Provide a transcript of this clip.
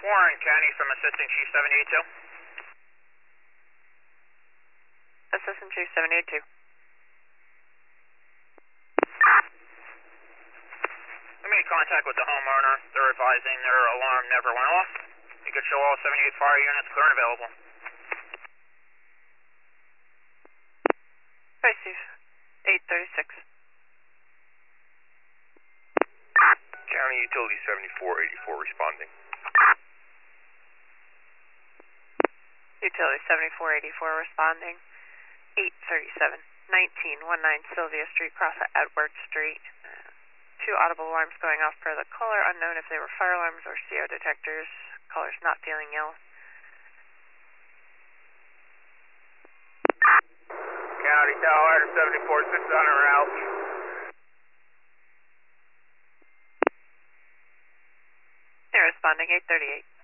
Warren County from Assistant Chief 782. Assistant Chief 782. We made contact with the homeowner. They're advising their alarm never went off. You could show all 78 fire units clear and available. Hi, Steve. 836. County Utility 7484 responding. Utility 7484 responding. 837. 1919 Sylvia Street, cross at Edward Street. Two audible alarms going off per the caller. Unknown if they were fire alarms or CO detectors. Caller's not feeling ill. County Tower 746 on our route. They're responding 838.